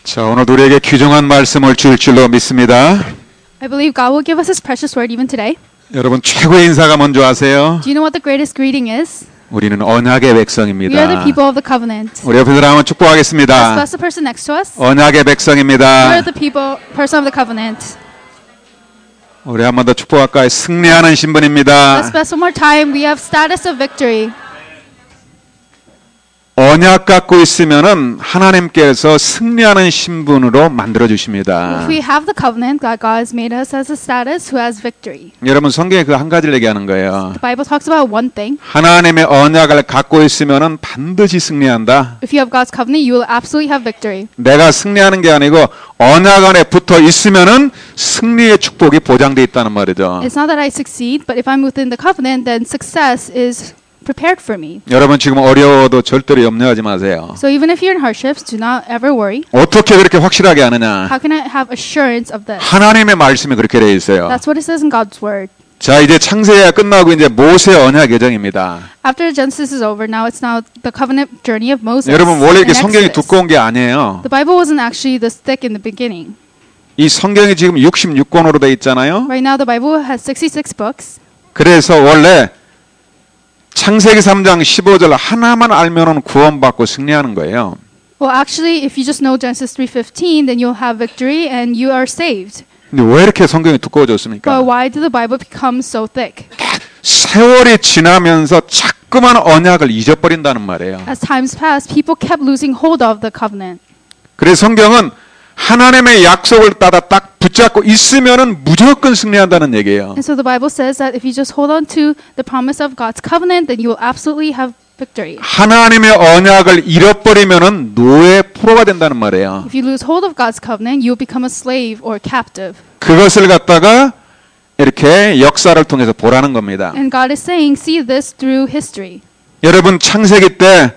자, 오늘 우리에게 귀중한 말씀을 줄 줄로 믿습니다. I believe God will give us His precious word even today. 여러분 최고의 인사가 뭔지 아세요? Do you know what the greatest greeting is? 우리는 언약의 We are 백성입니다. the people of the covenant. 우리 옆에 사람은 Let's 축복하겠습니다. bless the person next to us. 언약의 We are 백성입니다. the person of the covenant. 우리 한 번 더 축복할까요? 승리하는 Let's 신분입니다. bless one more time. We have status of victory. 언약 갖고 있으면은 하나님께서 승리하는 신분으로 만들어 주십니다. If we have the covenant, God has made us as a status who has victory. 여러분 성경에 그 한 가지를 얘기하는 거예요. The Bible talks about one thing. 하나님의 언약을 갖고 있으면은 반드시 승리한다. If you have God's covenant, you will absolutely have victory. 내가 승리하는 게 아니고 언약 안에 붙어 있으면은 승리의 축복이 보장돼 있다는 말이죠. It's not that I succeed, but if I'm within the covenant, then success is prepared for me. 여러분 지금 어려워도 절대로 염려하지 마세요. So even if you're in hardships, do not ever worry. 어떻게 그렇게 확실하게 아느냐? How can I have assurance of this? 하나님의 말씀이 그렇게 되어 있어요. That's what it says in God's word. 자, 이제 창세기가 끝나고 이제 모세 언약 여정입니다. After Genesis is over, now it's now the covenant journey of Moses. 여러분 원래 이렇게 in 성경이 Exodus. 두꺼운 게 아니에요. The Bible wasn't actually this thick in the beginning. 이 성경이 지금 66권으로 되어 있잖아요. Right now, the Bible has 66 books. 그래서 원래 창세기 3장 15절 하나만 알면은 구원받고 승리하는 거예요. Well, actually, if you just know Genesis 3:15, then you'll have victory and you are saved. 근데 왜 이렇게 성경이 But 두꺼워졌습니까? why did the Bible become so thick? 세월이 지나면서 자꾸만 언약을 잊어버린다는 말이에요. As times passed, people kept losing hold of the covenant. 그래서 성경은 하나님의 약속을 따라 딱 붙잡고 있으면은 무조건 승리한다는 얘기예요. And so the Bible says that if you just hold on to the promise of God's covenant, then you will absolutely have victory. 하나님의 언약을 잃어버리면은 노예 포로가 된다는 말이에요. If you lose hold of God's covenant, you'll become a slave or captive. 그것을 갖다가 이렇게 역사를 통해서 보라는 겁니다. And God is saying, see this through history. 여러분 창세기 때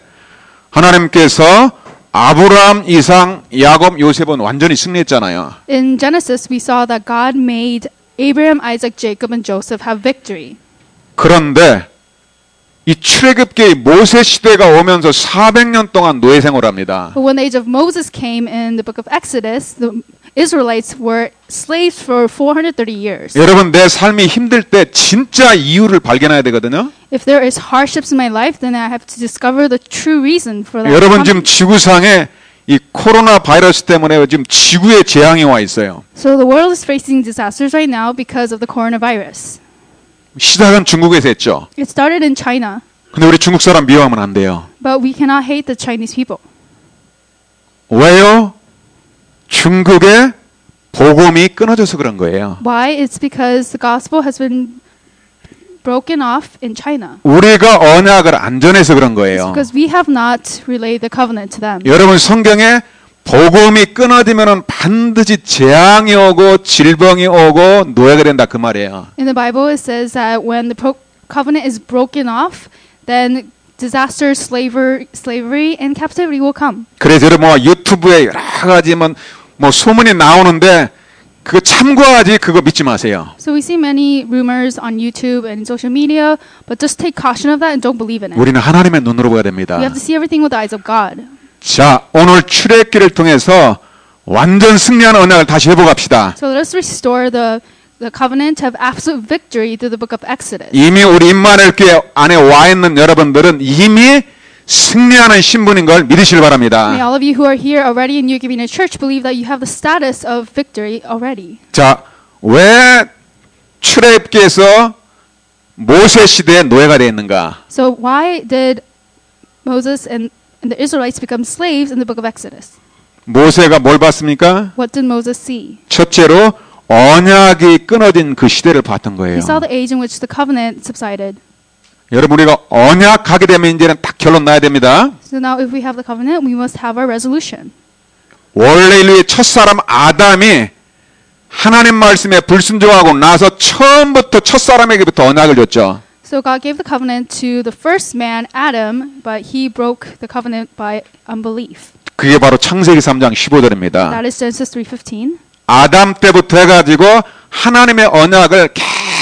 하나님께서 아브라함, 이삭, 야곱, 요셉은 완전히 승리했잖아요. In Genesis, we saw that God made Abraham, Isaac, Jacob, and Joseph have victory. 그런데 이 출애굽기의 모세 시대가 오면서 400년 동안 노예 생활합니다. But when the age of Moses came in the book of Exodus, the Israelites were slaves for 430 years. 여러분 내 삶이 힘들 때 진짜 이유를 발견해야 되거든요. If there is hardships in my life, then I have to discover the true reason for that. 여러분 지금 지구상에 이 코로나 바이러스 때문에 지금 지구에 재앙이 와 있어요. So the world is facing disasters right now because of the coronavirus. 시작은 중국에서 했죠. It started in China, 근데 우리 중국 사람 미워하면 안 돼요. but we cannot hate the Chinese people. 왜요? 중국의 복음이 끊어져서 그런 거예요. Why? It's because the gospel has been broken off in China. 우리가 언약을 안 전해서 그런 It's 거예요. because we have not relayed the covenant to them. 여러분 성경에 복음이 끊어지면은 반드시 재앙이 오고 질병이 오고 노예가 된다 그 말이에요. In the Bible, it says that when the covenant is broken off, then disaster, slavery, and captivity will come. 그래서 여러분 뭐 유튜브에 여러 가지 뭐 소문이 나오는데 그거 참고하지 그거 믿지 마세요. So we see many rumors on YouTube and social media, but just take caution of that and don't believe in it. 우리는 하나님의 눈으로 봐야 됩니다. We have to see everything with the eyes of God. 자, 오늘 출애굽기를 통해서 완전 승리하는 언약을 다시 회복합시다. So let us restore the covenant to have absolute victory through the book of Exodus. 이미 우리 임마누엘 교회 안에 와 있는 여러분들은 이미 승리하는 신분인 걸 믿으시길 May 바랍니다. all of you who are here already in New Giving Church believe that you have the status of victory already. 자, 왜 출애굽기에서 모세 시대에 노예가 되어 있는가? So why did Moses and the Israelites become slaves in the book of Exodus? 모세가 뭘 봤습니까? What did Moses see? 첫째로 언약이 끊어진 그 시대를 봤던 거예요. He saw the age in which the covenant subsided. 여러분 우리가 언약하게 되면 이제는 딱 결론 나야 됩니다. So now if we have the covenant, we must have our resolution. 원래 인류의 첫사람 아담이 하나님 말씀에 불순종하고 나서 처음부터 첫사람에게부터 언약을 줬죠. So God gave the covenant to the first man, Adam, but he broke the covenant by unbelief. 그게 바로 창세기 3장 15절입니다. That is Genesis 3:15. 아담 때부터 해가지고 하나님의 언약을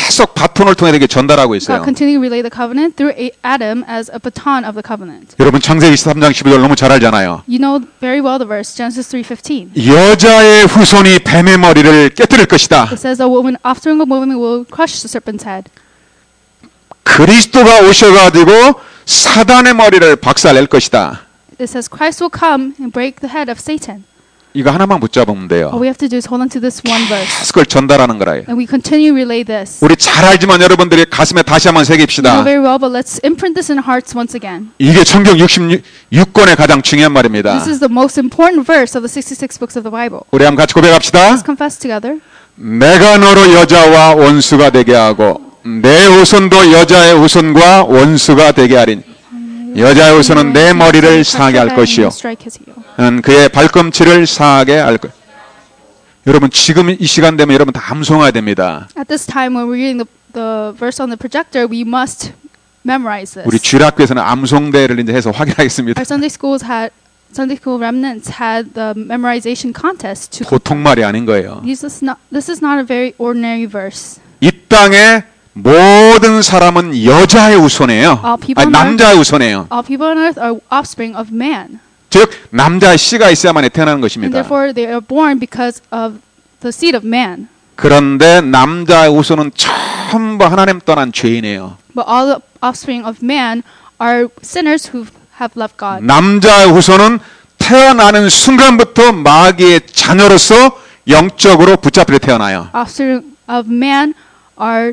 계속 바톤을 통해 이렇게 전달하고 있어요. God continually relay the covenant through Adam as a baton of the covenant. 여러분 창세기 23장 12절 너무 잘 알잖아요. You know very well the verse, Genesis 3:15. 여자의 후손이 뱀의 머리를 깨뜨릴 것이다. It says a woman, offspring of woman will crush the serpent's head. 그리스도가 오셔가지고 사단의 머리를 박살낼 것이다. It says Christ will come and break the head of Satan. 이거 하나만 붙잡으면 돼요. All we have to do is hold on to this one verse. 그걸 전달하는 거라요. And we continue relay this. 우리 잘 알지만 여러분들이 가슴에 다시 한번 You know 새깁시다. very well, but let's imprint this in our hearts once again. 이게 성경 66권의 가장 중요한 말입니다. This is the most important verse of the 66 books of the Bible. 우리 한번 같이 고백합시다. Let's confess together. 내가 너로 여자와 원수가 되게 하고 내 후손도 여자의 후손과 원수가 되게 하리니 여자의 후손은 내 머리를 상하게 할 것이요 그의 발꿈치를 상하게 할 것. 여러분 지금 이 시간 되면 여러분 다 암송해야 됩니다. At this time when we're reading the verse on the projector, we must memorize this. 우리 주일학교에서는 암송대회를 이제 해서 확인하겠습니다. Our Sunday school remnants had the memorization contest to 보통 말이 아닌 거예요. this is not a very ordinary verse. 이 땅에 모든 사람은 여자의 후손이에요. 아니, 남자의 후손이에요. All people on earth are offspring of man. 즉 남자의 씨가 있어야만 태어나는 And 것입니다. therefore they are born because of the seed of man. 그런데 남자의 후손은 전부 하나님 떠난 죄인이에요. But all the offspring of man are sinners who have left God. 남자의 후손은 태어나는 순간부터 마귀의 자녀로서 영적으로 붙잡혀 태어나요. Offspring of man are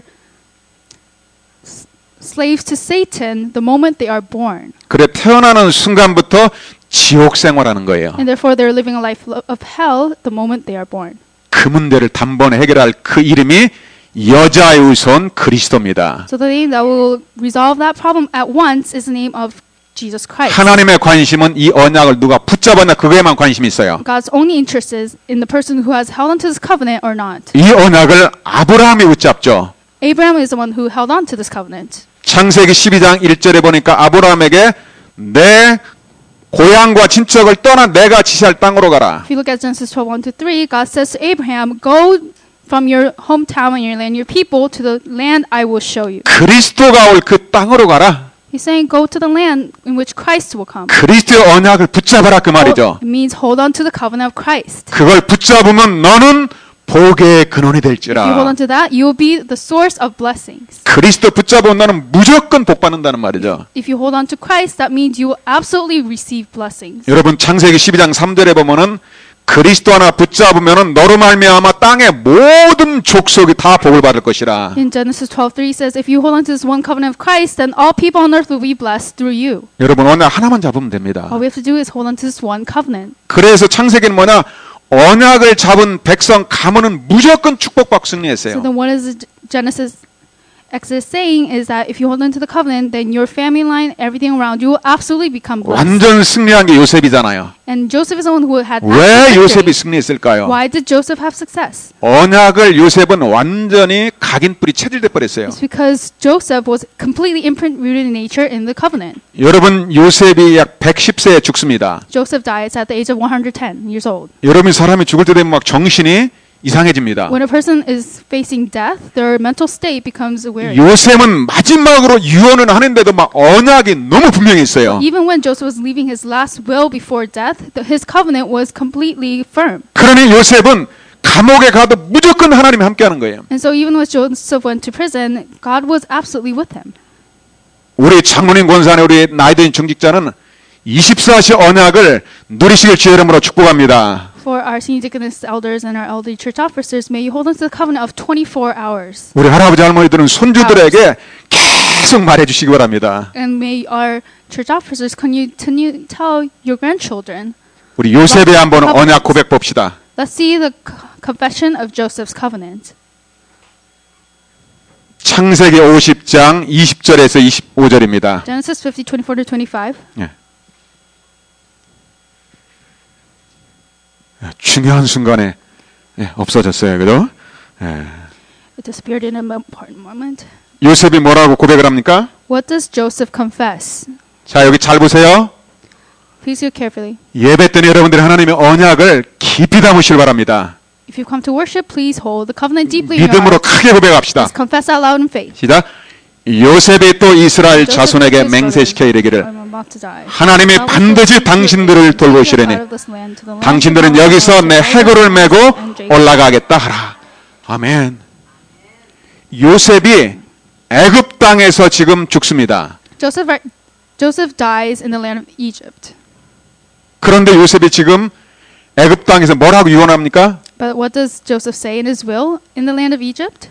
slaves to Satan the moment they are born. 그래 태어나는 순간부터 지옥 생활하는 거예요. And therefore they're living a life of hell the moment they are born. 그 문제를 단번에 해결할 그 이름이 여자의 후손 그리스도입니다. So the name that will resolve that problem at once is the name of Jesus Christ. 하나님의 관심은 이 언약을 누가 붙잡았나 그거에만 관심이 있어요. God's only interest is in the person who has held onto this covenant or not. 이 언약을 아브라함이 붙잡죠. Abraham is the one who held on to this covenant. 창세기 12장 1절에 보니까 아브라함에게 내 고향과 친척을 떠나 내가 지시할 땅으로 가라. If you look at Genesis 12:1-3, God says to Abraham, "Go from your hometown and your land, your people, to the land I will show you." 그리스도가 올 그 땅으로 가라. He's saying, "Go to the land in which Christ will come." 그리스도의 언약을 붙잡아라 그 말이죠. It means hold on to the covenant of Christ. 그걸 붙잡으면 너는 복의 근원이 If you hold 될지라. on to that, you will be the source of blessings. 그리스도 붙잡으면 너는 무조건 복 받는다는 말이죠. If you hold on to Christ, that means you will absolutely receive blessings. 여러분 창세기 12장 3절에 보면은 그리스도 하나 붙잡으면은 너로 말미암아 땅의 모든 족속이 다 복을 받을 것이라. In Genesis 12:3 says, "If you hold on to this one covenant of Christ, then all people on earth will be blessed through you." 여러분 언약 하나만 잡으면 됩니다. All we have to do is hold on to this one covenant. 그래서 창세기는 뭐냐? 언약을 잡은 백성 가문은 무조건 축복받고 So 승리했어요. then what is Exodus saying is that if you hold on to the covenant, then your family line, everything around you will absolutely become blessed. 완전 승리한 게 요셉이잖아요. And Joseph is the one who had that 왜 요셉이 victory. 승리했을까요? Why did Joseph have success? 언약을 요셉은 완전히 각인뿌리 체질돼 버렸어요. It's because Joseph was completely imprint rooted in nature in the covenant. 여러분 요셉이 약 110세에 죽습니다. Joseph dies at the age of 110 years old. 여러분 사람이 죽을 때 되면 막 정신이 이상해집니다. When a person is facing death, their mental state becomes aware. 요셉은 마지막으로 유언을 하는데도 막 언약이 너무 분명히 있어요. Even when Joseph was leaving his last will before death, his covenant was completely firm. 그러니 요셉은 감옥에 가도 무조건 하나님이 함께하는 거예요. And so even when Joseph went to prison, God was absolutely with him. 우리 장로님 권사님 우리 나이든 중직자는 24시 언약을 누리시길 주의 이름으로 축복합니다. For our senior deaconess elders and our elderly church officers, may you hold on to the covenant of 24 hours. 우리 할아버지 할머니들은 손주들에게 계속 말해주시기 바랍니다. And may our church officers continue to tell your grandchildren. 우리 요셉의 한번 언약 고백 봅시다. Let's see the confession of Joseph's covenant. 창세기 50장 20절에서 25절입니다. Genesis 50:24-25. 예. 중요한 순간에 없어졌어요. 그죠? 예. It disappeared in an important moment. 요셉이 뭐라고 고백을 합니까? What does Joseph confess? 자, 여기 잘 보세요. Please hear carefully. 예배 때는 여러분들이 하나님의 언약을 깊이 담으시길 바랍니다. If you come to worship, please hold the covenant deeply in your 믿음으로 heart. 크게 고백합시다. Let's confess out loud in faith. 시작. 요셉이 또 이스라엘 Joseph 자손에게 said to his 맹세시켜 brothers, 이르기를 "I'm about to die. 하나님이 I will 반드시 take you 당신들을 out 돌보시려니 of this land to the land 당신들은 of 여기서 내 Jacob 해골을 메고 and Jacob." 올라가겠다 하라. 아멘. 요셉이 애굽 땅에서 지금 죽습니다. Joseph dies in the land of Egypt. 그런데 요셉이 지금 애굽 땅에서 뭐라고 유언합니까? But what does Joseph say in his will in the land of Egypt?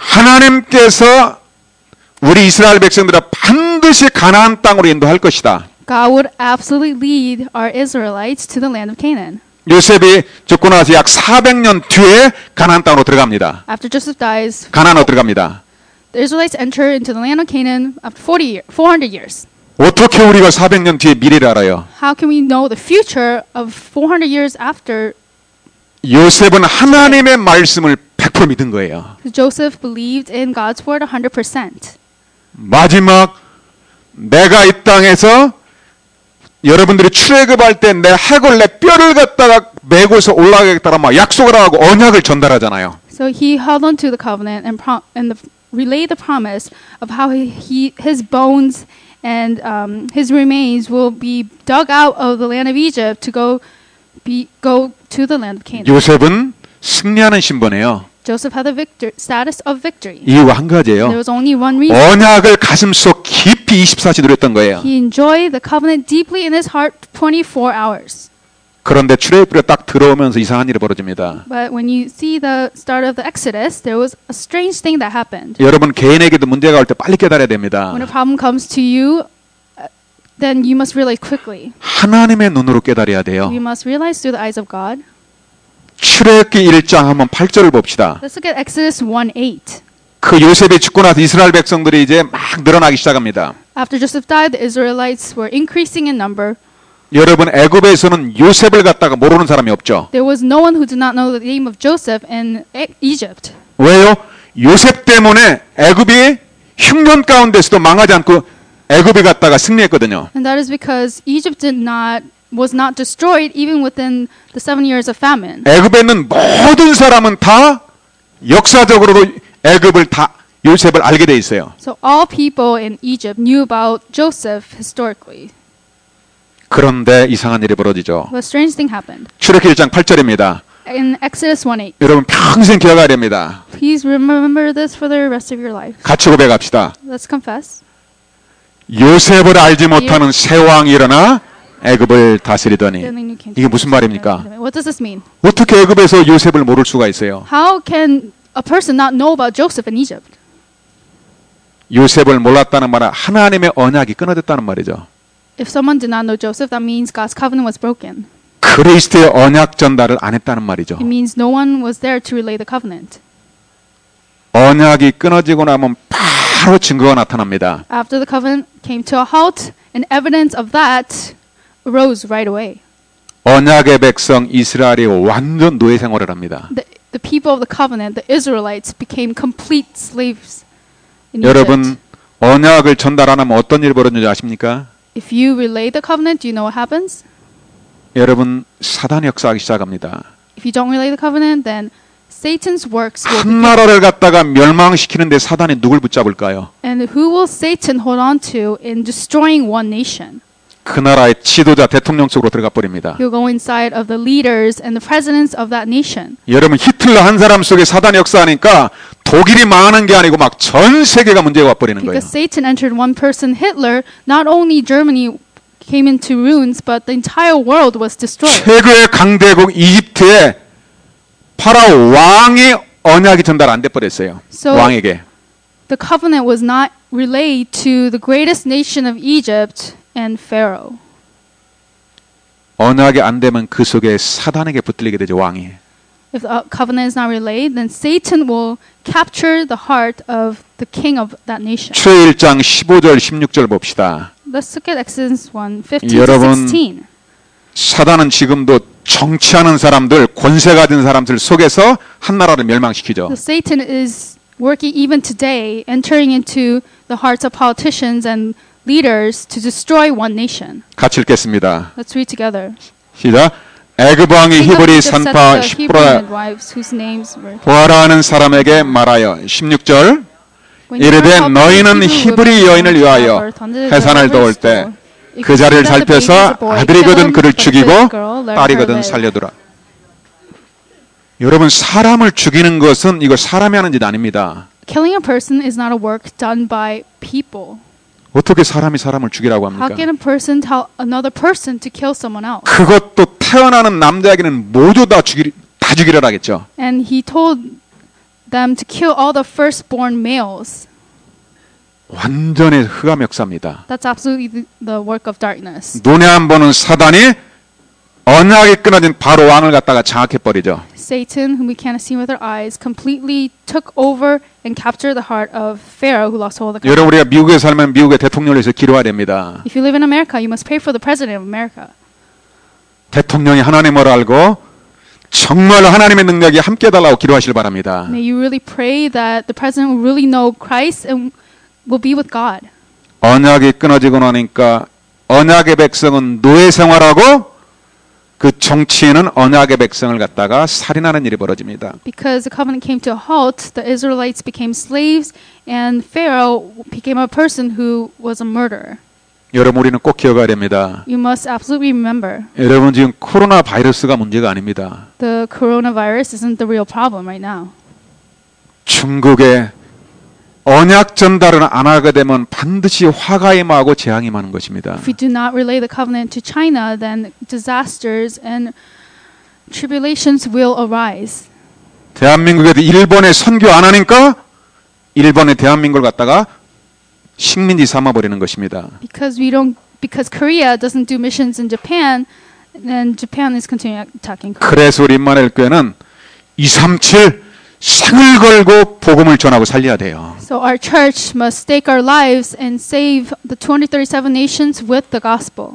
하나님께서 우리 이스라엘 백성들을 반드시 가나안 땅으로 인도할 것이다. God would absolutely lead our Israelites to the land of Canaan. 요셉이 죽고 나서 약 400년 뒤에 가나안 땅으로 들어갑니다. After Joseph dies, 가나안으로 들어갑니다. the Israelites enter into the land of Canaan after 400 years. 어떻게 우리가 400년 뒤에 미래를 알아요? How can we know the future of 400 years after? 요셉은 하나님의 말씀을 100% 믿은 거예요. Joseph believed in God's word 100%. 마지막 내가 이 땅에서 여러분들이 출애굽할 때 내 해골 내 뼈를 갖다가 메고서 올라가겠다라 막 약속을 하고 언약을 전달하잖아요. So he held on to the covenant and relayed the promise of how his bones and his remains will be dug out of the land of Egypt to go to the land of Canaan. 요셉은 승리하는 신분이에요. Joseph had the status of victory. 이유가 한 There 가지예요. was only one reason. 언약을 가슴속 깊이 24시 누렸던 거예요. He enjoyed the covenant deeply in his heart 24 hours. 그런데 출애굽에 딱 들어오면서 이상한 일이 벌어집니다. But when you see the start of the Exodus, there was a strange thing that happened. 여러분 개인에게도 문제가 올 때 빨리 깨달아야 됩니다. When a problem comes to you, then you must realize quickly. 하나님의 눈으로 깨달아야 돼요. You must realize through the eyes of God. 출애굽기 1장 한번 8절을 봅시다. Let's look at Exodus 1:8. 그 요셉이 죽고 나서 이스라엘 백성들이 이제 막 늘어나기 시작합니다. After Joseph died, the Israelites were increasing in number. 여러분 애굽에서는 요셉을 갖다가 모르는 사람이 없죠. There was no one who did not know the name of Joseph in Egypt. 왜요? 요셉 때문에 애굽이 흉년 가운데서도 망하지 않고 애굽이 갔다가 승리했거든요. And that is because Egypt was not destroyed even within the 7 years of famine. 애굽에 있는 모든 사람은 다 역사적으로도 애굽을 다 요셉을 알게 돼 있어요. So all people in Egypt knew about Joseph historically. 그런데 이상한 일이 벌어지죠. But a strange thing happened. 출애굽기 1장 8절입니다. In Exodus 1:8. 여러분 평생 기억해야 됩니다. Please remember this for the rest of your life. 같이 고백합시다. Let's confess. 요셉을 알지 못하는 새 왕이 일어나 애굽을 다스리더니 이게 무슨 말입니까? What does this mean? 어떻게 애굽에서 요셉을 모를 수가 있어요? How can a person not know about Joseph in Egypt? 요셉을 몰랐다는 말은 하나님의 언약이 끊어졌다는 말이죠. If someone did not know Joseph, that means God's covenant was broken. 그리스도의 언약 전달을 안 했다는 말이죠. It means no one was there to relay the covenant. 언약이 끊어지고 나면 바로 증거가 나타납니다. After the covenant came to a halt, and evidence of that arose right away. 언약의 백성 이스라엘이 완전 노예 생활을 합니다. The people of the covenant, the Israelites, became complete slaves in 여러분 Egypt. 언약을 전달 안 하면 어떤 일이 벌어지는지 아십니까? If you relay the covenant, do you know what happens? 여러분 사단이 역사하기 시작합니다. If you don't relay the covenant, then Satan's works will 한 begin. 나라를 갖다가 멸망시키는데 사단이 누굴 붙잡을까요? And who will Satan hold on to in destroying one nation? 그 나라의 지도자 대통령 속으로 들어가 버립니다. He'll go inside of the leaders and the presidents of that nation. 여러분 히틀러 한 사람 속에 사단이 역사하니까 독일이 망하는 게 아니고 막 전 세계가 문제가 와버리는 거예요. Because Satan entered one person, Hitler, not only Germany came into ruins, but the entire world was destroyed. 최고의 강대국 이집트에 파라오 왕의 언약이 전달 안 돼 버렸어요. So- 왕에게. The covenant was not relayed to the greatest nation of Egypt and Pharaoh. 언약이 안 되면 그 속에 사단에게 붙들리게 되죠, 왕이. If the covenant is not relayed, then Satan will capture the heart of the king of that nation. 출애굽기 1장 15절 16절 봅시다. Let's look at Exodus 1:15 to 여러분, 16. 사단은 지금도 정치하는 사람들, 권세 가진 사람들 속에서 한 나라를 멸망시키죠. So Satan is working even today, entering into the hearts of politicians and leaders to destroy one nation. 같이 읽겠습니다. Let's read together. 시작. 애굽 왕이 King of 히브리 Egypt said 산파 to the Hebrew 시프라 midwives whose names were 보아라 하는 사람에게 말하여 16절 When you 이르되 heard of the 너희는 Hebrew 히브리 women 여인을 who 위하여 gave birth under the 해산을 도울 Lord's 때 door, if 그 you 자리를 see that the baby is 살펴서 a boy, 아들이거든 kill him, 그를 but if 죽이고 it's a girl, let her 딸이거든 live. 살려두라. 여러분 사람을 죽이는 것은 이거 사람이 하는 짓 아닙니다. Killing a person is not a work done by people. 어떻게 사람이 사람을 죽이라고 How can 합니까? a person tell another person to kill someone else? 그것도 태어나는 남자에게는 모두 다 죽이려라겠죠. And he told them to kill all the firstborn males. 완전히 흑암 역사입니다. That's absolutely the work of darkness. 눈에 안 보는 사단이 언약이 끊어진 바로 왕을 갖다가 장악해 버리죠. Satan, whom we cannot see with our eyes, completely took over and captured the heart of Pharaoh, who lost hold of the 여러분 우리가 미국에 살면 미국의 대통령을 위해서 기도해야 됩니다. If you live in America, you must pray for the president of America. 대통령이 하나님을 알고 정말로 하나님의 능력이 함께 달라고 기도하시길 바랍니다. May you really pray that the president will really know Christ and will be with God. 언약이 끊어지고 나니까 언약의 백성은 노예 생활하고 그 정치인은 언약의 백성을 갖다가 살인하는 일이 벌어집니다. Because the covenant came to a halt, the Israelites became slaves, and Pharaoh became a person who was a murderer. 여러분 우리는 꼭 기억해야 됩니다. You must absolutely remember, 여러분 지금 코로나 바이러스가 문제가 아닙니다. the coronavirus isn't the real problem right now. 중국에 언약 전달을 안 하게 되면 반드시 화가 임하고 재앙이 임하는 것입니다. If we do not relay the covenant to China, then disasters and tribulations will arise. 대한민국에도 일본에 선교 안 하니까 일본의 대한민국을 갖다가 식민지 삼아 버리는 것입니다. Because Korea doesn't do missions in Japan, then Japan is continuing attacking Korea. 그래서 우리 임마누엘 교회는 237 생을 걸고 복음을 전하고 살려야 돼요. So our church must stake our lives and save the 237 nations with the gospel.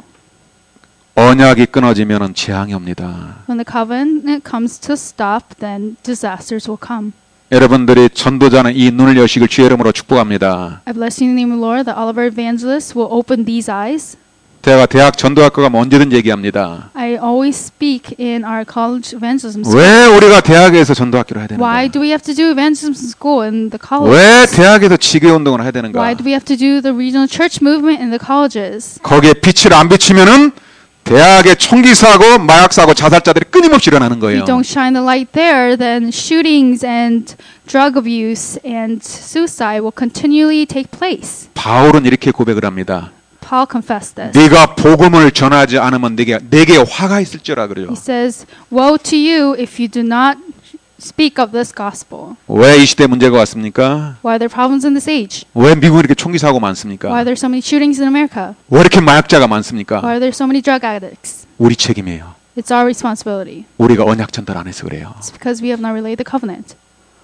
언약이 끊어지면 재앙이 옵니다. When the covenant comes to stop, then disasters will come. 여러분들이 전도자는 이 눈을 여시길 주의 이름으로 축복합니다. I bless you in the name of the Lord that all of our evangelists will open these eyes. 제가 대학 전도학교 가면 언제든 얘기합니다. I always speak in our college evangelism school. 왜 우리가 대학에서 전도학교를 해야 되는가? Why do we have to do evangelism school in the college? 왜 대학에서 지교 운동을 해야 되는가? Why do we have to do the regional church movement in the colleges? 거기에 빛을 안 비치면은 대학에 총기 사고, 마약 사고, 자살자들이 끊임없이 일어나는 If 거예요. we don't shine the light there, then shootings and drug abuse and suicide will continually take place. 바울은 이렇게 고백을 합니다. Paul confessed this. 네가 복음을 전하지 않으면 내게 화가 있을지라 그래요. He says, "Woe to you if you do not speak of this gospel." 왜 이 시대 문제가 왔습니까? Why are there problems in this age? 왜 미국에 이렇게 총기 사고 Why 많습니까? are there so many shootings in America? 왜 이렇게 마약자가 Why 많습니까? are there so many drug addicts? 우리 책임이에요. It's our responsibility. 우리가 언약 전달 안 해서 그래요. It's because we have not relayed the covenant.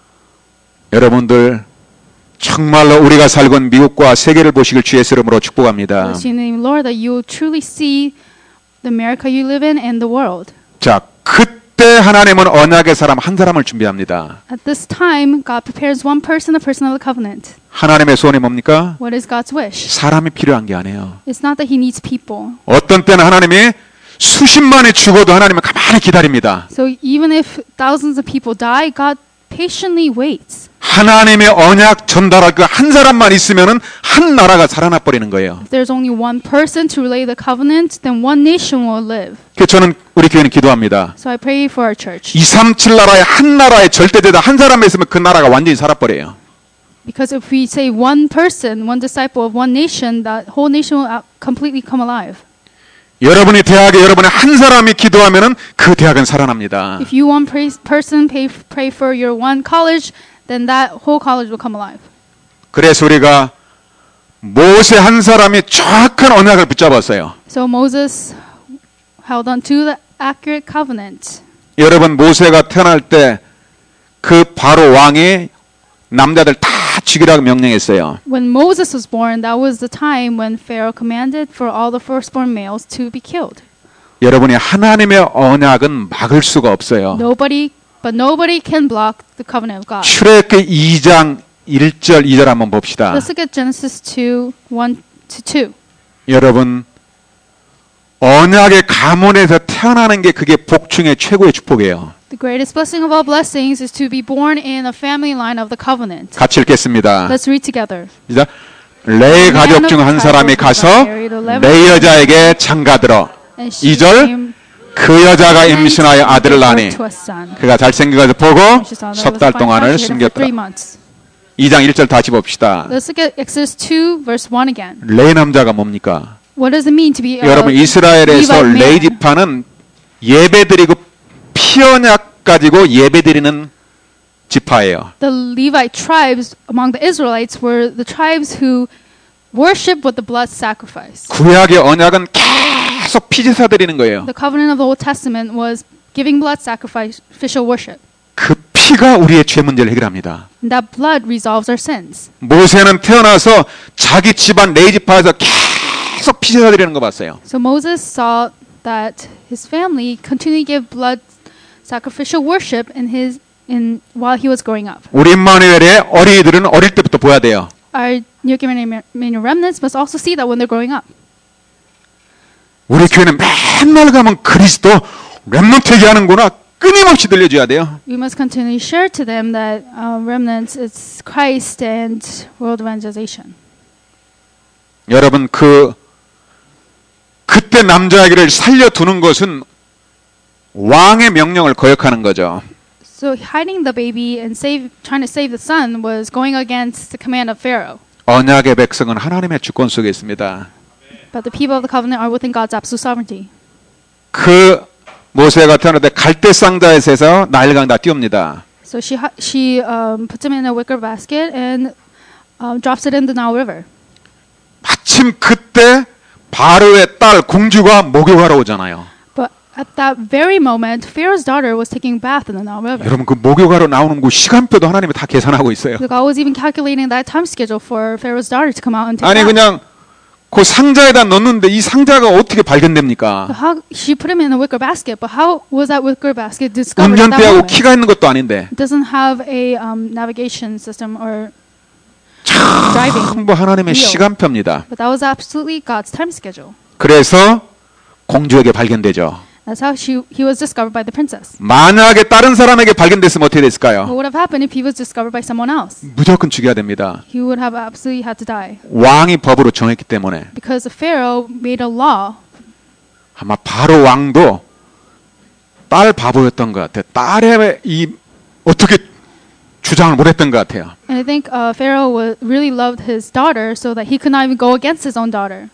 여러분들 정말로 우리가 살고 있는 미국과 세계를 보시길 주의 이름으로 축복합니다. Bless you in the name of the Lord that you will truly see the America you live in and the world. 자, 그때 하나님은 언약의 사람 한 사람을 준비합니다. At this time, God prepares one person, the person of the covenant. 하나님의 소원이 뭡니까? What is God's wish? 사람이 필요한 게 아니에요. It's not that He needs people. 어떤 때는 하나님이 수십만이 죽어도 하나님은 가만히 기다립니다. So even if thousands of people die, God patiently waits. 하나님의 언약 전달할 그 한 사람만 있으면은 한 나라가 살아나 버리는 거예요. If there's only one person to relay the covenant, then one nation will live. 그래서 저는 우리 교회는 기도합니다. So I pray for our church. 237 나라의 한 나라의 절대제자 한 사람이 있으면 그 나라가 완전히 살아버려요. Because if we say one person, one disciple of one nation, that whole nation will completely come alive. 여러분이 대학에 여러분의 한 사람이 기도하면은 그 대학은 살아납니다. If you one person pray for your one college, then that whole college will come alive. 그래서 우리가 모세 한 사람이 정확한 언약을 붙잡았어요. So Moses held on to the accurate covenant. 여러분 모세가 태어날 때 그 바로 왕이 남자들 다 죽이라고 명령했어요. When Moses was born, that was the time when Pharaoh commanded for all the firstborn males to be killed. 여러분이 하나님의 언약은 막을 수가 없어요. Nobody can block the covenant of God. 출애굽기 2장 1절 2절 한번 봅시다. Let's look at Genesis 2:1-2. 여러분 언약의 가문에서 태어나는 게 그게 복 중에 최고의 축복이에요. The greatest blessing of all blessings is to be born in a family line of the covenant. 같이 읽겠습니다. Let's read together. 시작. 레이 가족 중 한 사람이 가서 레이 여자에게 장가들어. And she 2절 came 그 여자가 임신하여 아들을 낳으니 to a son. 그가 잘생겨서 보고 She saw that it 석 was 달 a fine 동안을 child. She hid it for 숨겼더라. 3 months. 2장 1절 다시 봅시다. Let's look at Exodus 2 verse 1 again. 레이 남자가 뭡니까? What does it mean to be a 여러분 이스라엘에서 Levite man? 레이 지파는 예배드리고 피언약 가지고 예배드리는 지파예요. The Levite tribes among the Israelites were the tribes who worship with the blood sacrifice. 구약의 언약은 계속 피제사 드리는 거예요. The covenant of the Old Testament was giving blood sacrificial worship. 그 피가 우리의 죄 문제를 해결합니다. And that blood resolves our sins. 모세는 태어나서 자기 집안 레이 지파에서 계속 피제사 드리는 거 봤어요. So Moses saw that his family continually gave blood sacrificial worship while he was growing up. 우리 임마누엘의 어린이들은 어릴 때부터 보야 돼요. Our New Covenant remnants must also see that when they're growing up. 우리 교회는 맨날 가면 그리스도 렘넌트 얘기하는구나 끊임없이 들려줘야 돼요. We must continually share to them that remnants it's Christ and world evangelization. 여러분 그때 남자아기를 살려두는 것은 왕의 명령을 거역하는 거죠. So hiding the baby and trying to save the son was going against the command of Pharaoh. 언약의 백성은 하나님의 주권 속에 있습니다. But the people of the covenant are within God's absolute sovereignty. 그 모세가 태어날 때 갈대 상자에서 나일강 다 띄웁니다. So she puts him in a wicker basket and drops it in the Nile River. 마침 그때 바로의 딸 공주가 목욕하러 오잖아요. But at that very moment, Pharaoh's daughter was taking a bath in the Nile River. 여러분 그 목욕하러 나오는 그 시간표도 하나님이 다 계산하고 있어요. So God was even calculating that time schedule for Pharaoh's daughter to come out and take 아니 a bath. 그냥 그 상자에다 넣는데 이 상자가 어떻게 발견됩니까? So how she put him in a wicker basket, but how was that wicker basket discovered at that 운전대하고 moment? 키가 있는 것도 아닌데 It doesn't have a navigation system or driving, 전부 하나님의 wheel. 시간표입니다. but that was absolutely God's time schedule. 그래서 공주에게 발견되죠. That's how he was discovered by the princess. 만약에 다른 사람에게 발견됐으면 어떻게 What 됐을까요? would have happened if he was discovered by someone else? 무조건 죽여야 됩니다. He would have absolutely had to die 왕이 법으로 정했기 때문에 because the Pharaoh made a law. 아마 바로 왕도 딸 바보였던 것 같아요. 딸의 이 어떻게 주장을 못했던 것 같아요. And I think Pharaoh really loved his daughter so that he could not even go against his own daughter.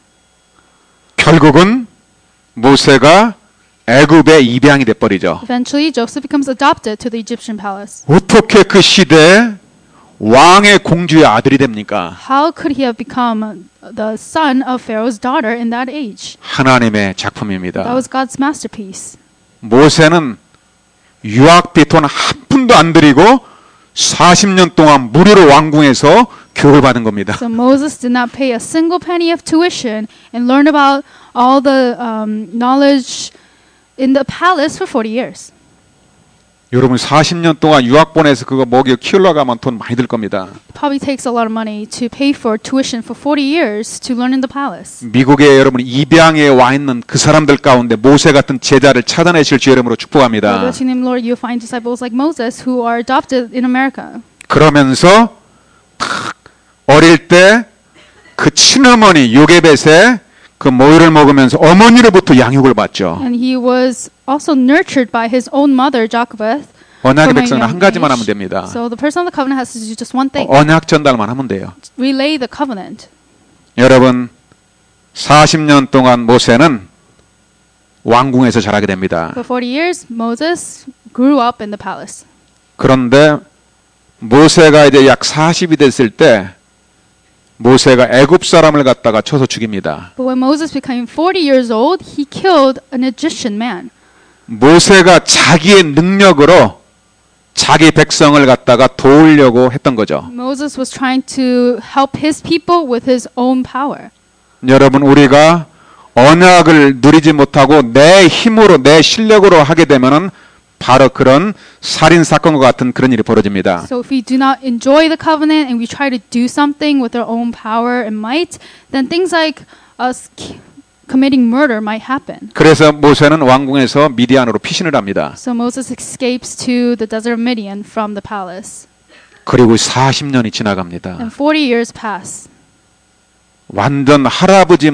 결국은 모세가 애굽의 입양이 돼버리죠. Eventually, Joseph becomes adopted to the Egyptian palace. 어떻게 그 시대에 왕의 공주의 아들이 됩니까? How could he have become the son of Pharaoh's daughter in that age? 하나님의 That 작품입니다. was God's masterpiece. 모세는 유학비 돈 한 푼도 안 들이고 40년 동안 무료로 왕궁에서 교육을 받은 겁니다. So Moses did not pay a single penny of tuition and learned about all the knowledge in the palace for 40 years. 여러분 40년 동안 유학 보내서 그거 먹여 키우려고 하면 돈 많이 들 겁니다. It probably takes a lot of money to pay for tuition for 40 years to learn in the palace. 미국에 여러분 입양에 와 있는 그 사람들 가운데 모세 같은 제자를 찾아내실 주 이름으로 축복합니다. Bless your name, Lord. You'll find disciples like Moses who are adopted in America. 그러면서 탁 어릴 때 그 친어머니 요게벳의 그 모유를 먹으면서 어머니로부터 양육을 받죠. And he was also nurtured by his own mother, Jochebed. 언약의 from a 백성은 한 young 가지만 age. 하면 됩니다. So the person of the covenant has to do just one thing. 언약 전달만 하면 돼요. Relay the covenant. 여러분 40년 동안 모세는 왕궁에서 자라게 됩니다. For 40 years, Moses grew up in the palace. 그런데 모세가 이제 약 40이 됐을 때 모세가 애굽 사람을 갖다가 쳐서 죽입니다. But when Moses became 40 years old, he killed an Egyptian man. 모세가 자기의 능력으로 자기 백성을 갖다가 도우려고 했던 거죠. Moses was trying to help his people with his own power. 여러분 우리가 언약을 누리지 못하고 내 힘으로 내 실력으로 하게 되면은 바로 그런 살인 사건과 같은 그런 일이 벌어집니다. So if we do not enjoy the covenant and we try to do something with our own power and might, then things like us committing murder might happen. 그래서 모세는 왕궁에서 미디안으로 피신을 합니다. So Moses escapes to the desert of Midian from the palace. 그리고 40년이 지나갑니다. And 40 years pass. 완전 할아버지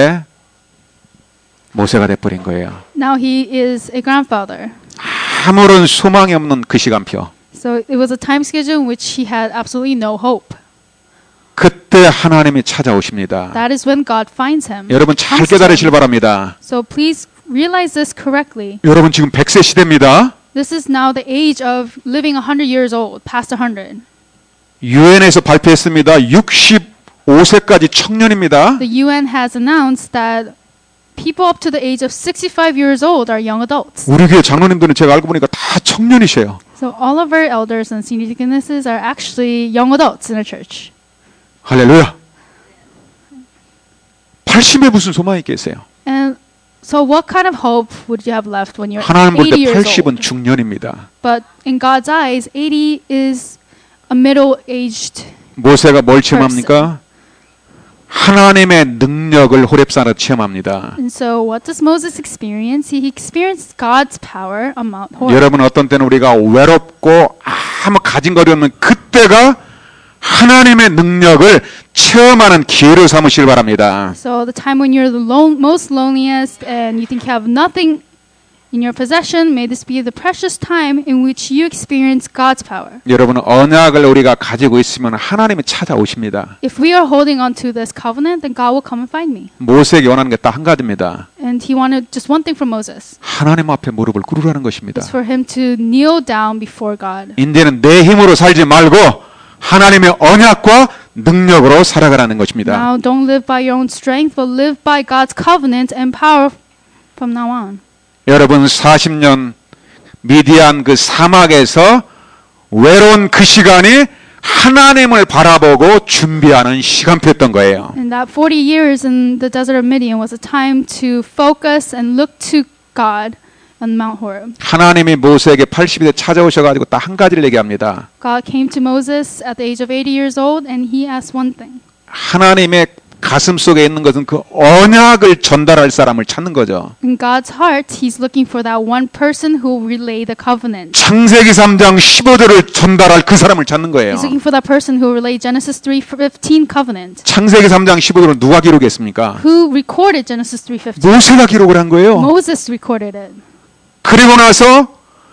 모세가 돼버린 거예요. Now he is a grandfather. 아무런 소망이 없는 그 시간표. So it was a time schedule in which he had absolutely no hope. 그때 하나님이 찾아오십니다. That is when God finds him. 여러분 잘 깨달으시길 바랍니다. So please realize this correctly. 여러분 지금 100세 시대입니다. This is now the age of living 100 years old, past 100. 유엔에서 발표했습니다. 65세까지 청년입니다. The UN has announced that people up to the age of 65 years old are young adults. 우리 교회 장로님들은 제가 알고 보니까 다 청년이세요. So all of our elders and senior deaconesses are actually young adults in our church. 할렐루야. 80에 무슨 소망이 있겠어요? And so what kind of hope would you have left when you're 하나님 볼 80 때 years 80은 old? 중년입니다. But in God's eyes, 80 is a middle-aged. 모세가 뭘 체험합니까? 하나님의 능력을 호렙산에서 체험합니다. And so what does Moses experience? He experienced God's power on Mount Horeb. 여러분 어떤 때는 우리가 외롭고 아무 가진 거리 없는 그때가 하나님의 능력을 체험하는 기회로 삼으시길 바랍니다. So the time when you're the most loneliest and you think you have nothing in your possession, may this be the precious time in which you experience God's power. 여러분 언약을 우리가 가지고 있으면 하나님이 찾아오십니다. If we are holding on to this covenant, then God will come and find me. 모세에게 원하는 게 딱 한 가지입니다. And he wanted just one thing from Moses. 하나님 앞에 무릎을 꿇으라는 것입니다. It's for him to kneel down before God. 이제는 내 힘으로 살지 말고 하나님의 언약과 능력으로 살아가라는 것입니다. Now don't live by your own strength, but live by God's covenant and power from now on. 여러분 40년 미디안 그 사막에서 외로운 그 시간이 하나님을 바라보고 준비하는 시간표였던 거예요. And that 40 years in the desert of Midian was a time to focus and look to God on Mount Horeb. 하나님이 모세에게 80세 찾아오셔가지고 딱 한 가지를 얘기합니다. God came to Moses at the age of 80 years old and he asked one thing. 하나님의 가슴 속에 있는 것은 그 언약을 전달할 사람을 찾는 거죠. In God's heart, he's looking for that one person who will relay the covenant. 창세기 3장 15절을 전달할 그 사람을 찾는 거예요. He's looking for that person who will relay Genesis 3:15 covenant. 창세기 3장 15절을 누가 기록했습니까? Who recorded Genesis 3:15? 모세가 기록을 한 거예요. Moses recorded it. 그리고 나서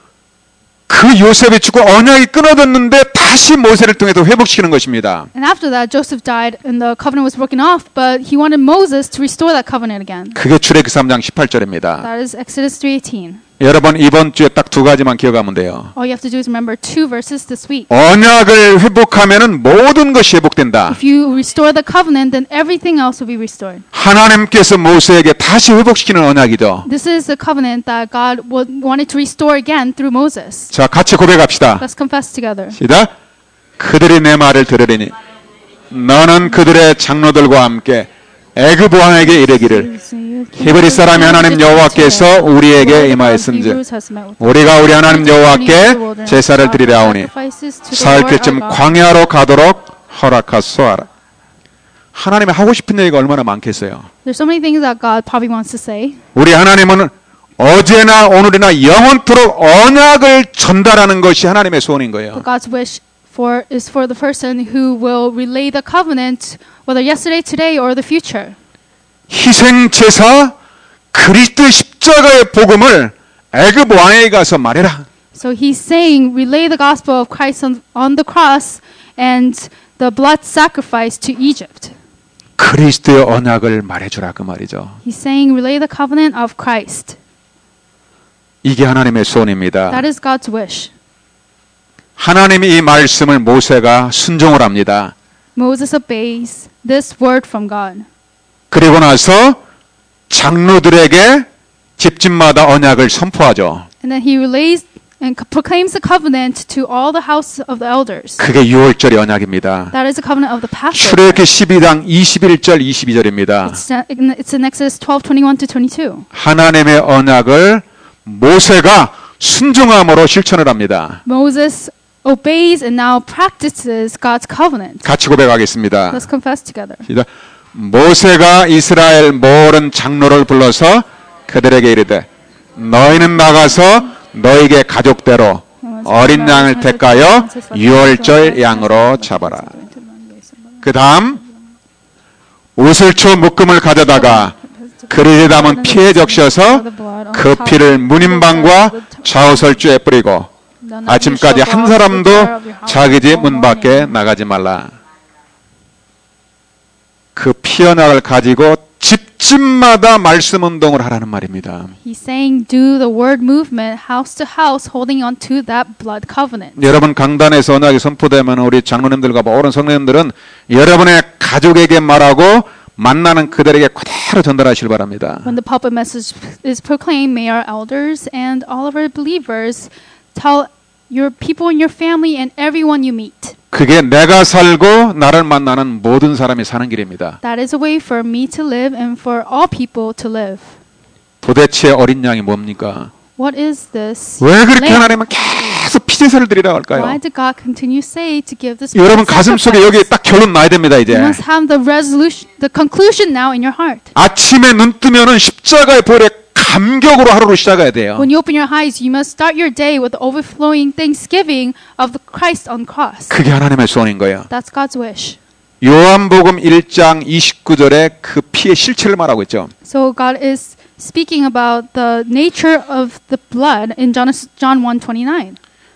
그 요셉이 죽고 언약이 끊어졌는데 다시 모세를 통해서 회복시키는 것입니다. And after that, Joseph died and the covenant was broken off, but he wanted Moses to restore that covenant again. 그게 출애굽기 3장 18절입니다. That is Exodus 3:18. 여러분 이번 주에 딱 두 가지만 기억하면 돼요. All you have to do is remember two verses this week. 언약을 회복하면은 모든 것이 회복된다. If you restore the covenant, then everything else will be restored. 하나님께서 모세에게 다시 회복시키는 언약이죠. This is the covenant that God wanted to restore again through Moses. 자, 같이 고백합시다. Let's confess together. 시작. 그들이 내 말을 들으리니 너는 그들의 장로들과 함께 애굽 왕에게 이르기를 히브리 사람이 하나님 여호와께서 우리에게 임하였은즉 우리가 우리 하나님 여호와께 제사를 드리려 하오니 사흘쯤 광야로 가도록 허락하소하라. 하나님이 하고 싶은 얘기가 얼마나 많겠어요. There's so many things that God probably wants to say. 우리 하나님은 어제나 오늘이나 영원토록 언약을 전달하는 것이 하나님의 소원인 거예요. But God's wish is for the person who will relay the covenant, whether yesterday, today, or the future. 희생 제사 그리스도 십자가의 복음을 애굽 왕에게 가서 말해라. So he's saying, relay the gospel of Christ on the cross and the blood sacrifice to Egypt. 그리스도의 언약을 말해주라 그 말이죠. He's saying, relay the covenant of Christ. 이게 하나님의 소원입니다. That is God's wish. 하나님이 이 말씀을 모세가 순종을 합니다. Moses obeys this word from God. 그리고 나서 장로들에게 집집마다 언약을 선포하죠. And then he relays and proclaims the covenant to all the house of the elders. 그게 6월절의 언약입니다. That is the covenant of the Passover. 출애굽기 12장 21절 22절입니다. It's in Exodus 12:21-22. 하나님의 언약을 모세가 순종함으로 실천을 합니다. Moses obeys and now practices God's covenant. 같이 고백하겠습니다. Let's confess together. 시작. 모세가 이스라엘 모든 장로를 불러서 그들에게 이르되 너희는 나가서 너희에게 가족대로 어린 양을 택하여 유월절 양으로 잡아라. 그 다음 우슬초 묶음을 가져다가 그릇에 담은 피에 적셔서 그 피를 문인방과 좌우설주에 뿌리고 아침까지 한 사람도 자기 집 문 밖에 나가지 말라. 그 피어나를 가지고 집집마다 말씀 운동을 하라는 말입니다. He's saying do the word movement house to house holding on to that blood covenant. 여러분 강단에서 언약이 선포되면 우리 장로님들과 모든 성도님들은 여러분의 가족에게 말하고 만나는 그들에게 그대로 전달하시길 바랍니다. When the pulpit message is proclaimed, may our elders and all of our believers tell your people in your family and everyone you meet. 그게 내가 살고 나를 만나는 모든 사람이 사는 길입니다. That is a way for me to live and for all people to live. 도대체 어린 양이 뭡니까? What is this? 왜 그렇게 lamb? 하나님은 계속 피제사를 드리라고 할까요? Why did God continue to say to give this? 여러분 가슴 속에 여기 딱 결론 나야 됩니다 이제. You must have the resolution, the conclusion now in your heart. 아침에 눈 뜨면은 십자가의 보혈에 감격으로 하루를 시작해야 돼요. When you open your eyes, you must start your day with overflowing thanksgiving of the Christ on cross. 그게 하나님의 소원인 거예요. That's God's wish. 요한복음 1장 29절에 그 피의 실체를 말하고 있죠. So God is speaking about the nature of the blood in John 1:29.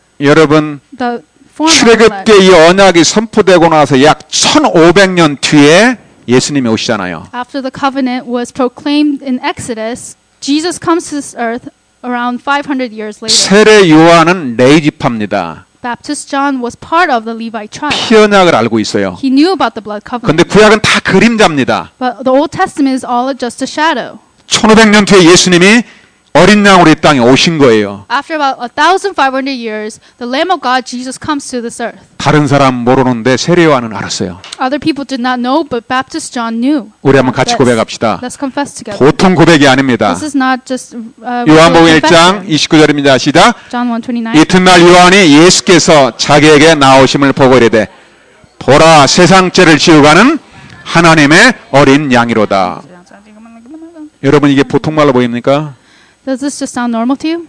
여러분 The form of the blood. 출애굽기에 이 언약이 선포되고 나서 약 1500년 뒤에 예수님이 오시잖아요. After the covenant was proclaimed in Exodus, Jesus comes to this earth around 500 years later. 세례 요한은 레이지파입니다. Baptist John was part of the Levite tribe. 피언약을 알고 있어요. He knew about the blood covenant. 근데 구약은 다 그림자입니다. But the Old Testament is all just a shadow. 1500년 뒤에 예수님이 어린 양으로 이 땅에 오신 거예요. After about 1,500 years, the Lamb of God, Jesus, comes to this earth. 다른 사람 모르는데 세례 요한은 알았어요. Other people did not know, but Baptist John knew. 우리 한번 같이 고백합시다. Let's confess together. 보통 고백이 아닙니다. This is not just 요한복음 confession. 1장 29절입니다. 시작. John 1:29. 이튿날 요한이 예수께서 자기에게 나오심을 보고 이르되 보라 세상 죄를 지우가는 하나님의 어린 양이로다. 여러분 이게 보통 말로 보입니까? Does this just sound normal to you?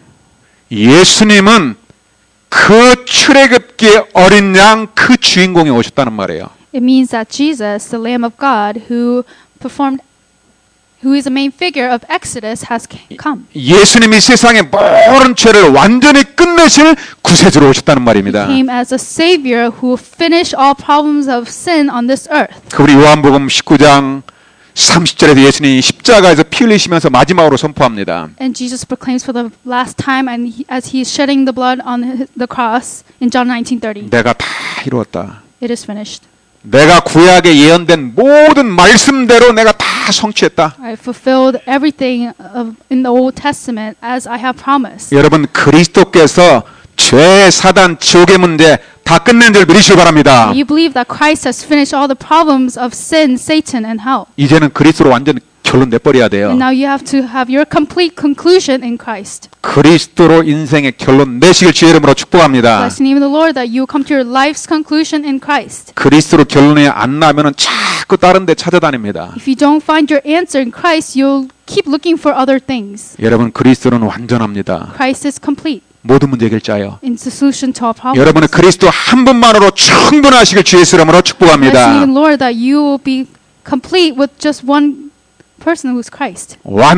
예수님은 그 출애굽기의 어린 양 그 주인공이 오셨다는 말이에요. It means that Jesus, the Lamb of God, who is a main figure of Exodus, has come. 예수님이 세상의 모든 죄를 완전히 끝내실 구세주로 오셨다는 말입니다. Came as a savior who will finish all problems of sin on this earth. 그 우리 요한복음 19장 30절에서 예수님이 십자가에서 피 흘리시면서 마지막으로 선포합니다. And Jesus proclaims for the last time, and as he is shedding the blood on the cross in John 19:30, 내가 다 이루었다. it is finished. 내가 구약에 예언된 모든 말씀대로 내가 다 성취했다. I fulfilled everything in the Old Testament as I have promised. 여러분 그리스도께서 죄, 사단, 지옥의 문제 다 끝낸 줄 믿으시기 바랍니다. You believe that Christ has finished all the problems of sin, Satan, and hell. 이제는 그리스도로 완전 결론 내버려야 돼요. And now you have to have your complete conclusion in Christ. 그리스도로 인생의 결론 내시길 주의 이름으로 축복합니다. Bless the name of the Lord that you come to your life's conclusion in Christ. 그리스도로 결론이 안 나면은 자꾸 다른 데 찾아다닙니다. If you don't find your answer in Christ, you'll keep looking for other things. 여러분 그리스도는 완전합니다. Christ is complete. 모든 문제 해결자예요. In solution to all problems. 여러분의 그리스도 한 분만으로 충분하시길 주의 이름으로 Bless the name 축복합니다. of the Lord that you will be complete with just one person who's Christ.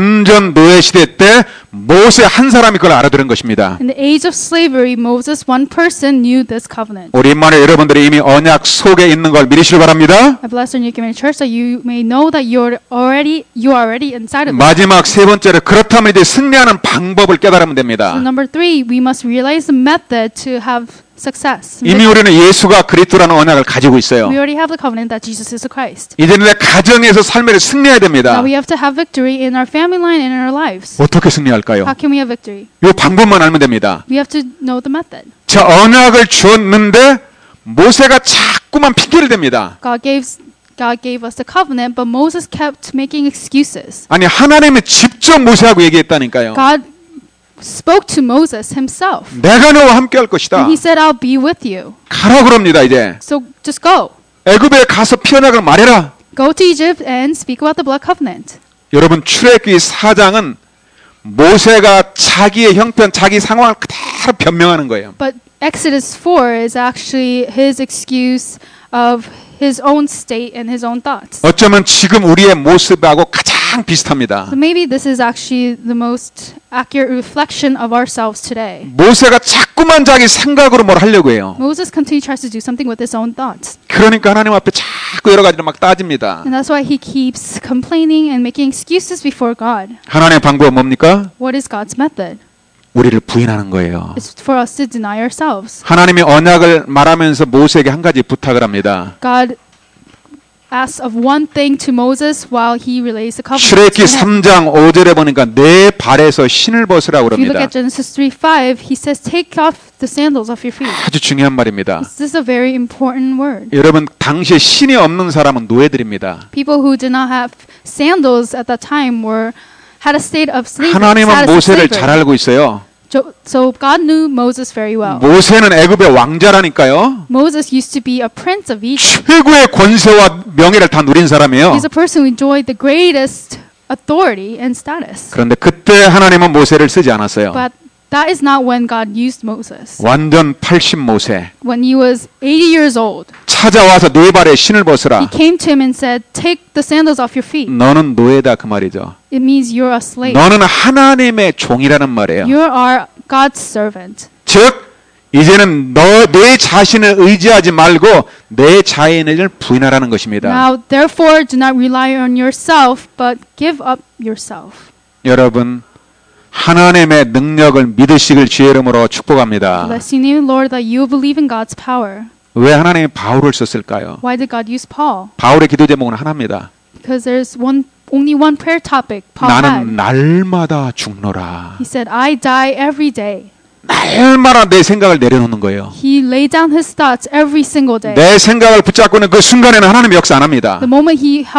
완전 노예 시대 때 모세 한 사람이 그걸 알아들은 것입니다. In the age of slavery, Moses, one person, knew this covenant. 우리 인만에 여러분들이 이미 언약 속에 있는 걸 믿으시길 바랍니다. I bless your New Covenant Church that you may know that you are already inside of it. 마지막 세 번째로 그렇다면 이제 승리하는 방법을 깨달으면 됩니다. So number 3, we must realize the method to have success. 이미 우리는 예수가 그리스도라는 언약을 가지고 있어요. We already have the covenant that Jesus is the Christ. 이제는 내 가정에서 삶을 승리해야 됩니다. Now we have to have victory in our family line and in our lives. 어떻게 승리할까요? How can we have victory? 이 방법만 알면 됩니다. We have to know the method. 자, 언약을 주었는데 모세가 자꾸만 핑계를 댑니다. God gave us the covenant, but Moses kept making excuses. 아니 하나님이 직접 모세하고 얘기했다니까요. God spoke to Moses himself. 내가 너와 함께 할 것이다. And he said, I'll be with you. 가라 그럽니다 이제. So just go. 애굽에 가서 피언약을 말해라. Go to Egypt and speak about the blood covenant. 여러분 출애굽기 4장은 모세가 자기의 형편, 자기 상황을 그대로 변명하는 거예요. But Exodus 4 is actually his excuse of his own state and his own thoughts. 어쩌면 지금 우리의 모습하고 가장 비슷합니다. So maybe this is actually the most accurate reflection of ourselves today. 모세가 자꾸만 자기 생각으로 뭘 하려고 해요. Moses continually tries to do something with his own thoughts. 그러니까 하나님 앞에 자꾸 여러 가지를 막 따집니다. And that's why he keeps complaining and making excuses before God. 하나님의 방법은 뭡니까? What is God's method? 우리를 부인하는 거예요. It's for us to deny ourselves. 하나님이 언약을 말하면서 모세에게 한 가지 부탁을 합니다. God asks of one thing to Moses while he relays the covenant. 출애굽기 to him. 3장 5절에 보니까 내 발에서 신을 벗으라고 If you look 그럽니다. at Genesis 3:5, he says, "Take off the sandals of your feet." 아주 중요한 말입니다. This is a very important word. 여러분 당시에 신이 없는 사람은 노예들입니다. People who did not have sandals at that time had a state of slavery. 하나님은 모세를 잘 알고 있어요. So God knew Moses very well. 모세는 애굽의 왕자라니까요. Moses used to be a prince of Egypt. 최고의 권세와 명예를 다 누린 사람이에요. He's a person who enjoyed the greatest authority and status. 그런데 그때 하나님은 모세를 쓰지 않았어요. But that is not when God used Moses. 완전 80 모세. When he was 80 years old, 찾아와서 네 발에 신을 벗으라. he came to him and said, "Take the sandals off your feet." 너는 노예다 그 말이죠. It means you're a slave. 너는 하나님의 종이라는 말이에요. You are God's servant. 즉 이제는 내 자신을 의지하지 말고 내 자신을 부인하라는 것입니다. Now, therefore, do not rely on yourself, but give up yourself. 여러분 하나님의 능력을 믿으시길 주의 이름으로 축복합니다. Bless you, name, Lord, that you believe in God's power. 왜 하나님이 바울을 썼을까요? Why did God use Paul? 바울의 기도 제목은 하나입니다. Because there's only one prayer topic Paul 나는 had. 날마다 죽노라. He said, "I die every day." 날마다 내 생각을 내려놓는 거예요. He laid down his thoughts every single day. 내 생각을 붙잡고 있는 그 순간에는 하나님이 역사 안 합니다. The moment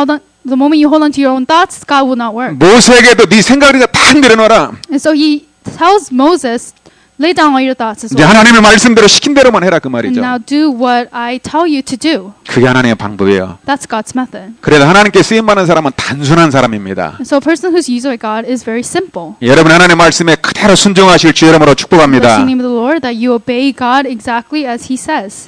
you hold on to your own thoughts, God will not work. 모세에게도 네 생각을 다 내려놓아라. And so he tells Moses, lay down all your thoughts as 이제 well. 하나님의 말씀대로 시킨 대로만 해라 그 And 말이죠. now do what I tell you to do. 그게 하나님의 방법이에요. That's God's method. 그래도 하나님께 쓰임 받는 사람은 단순한 사람입니다. And so a person who's used by God is very simple. 여러분 하나님의 말씀에 그대로 순종하실 주의 이름으로 Bless 축복합니다. the name of the Lord that you obey God exactly as He says.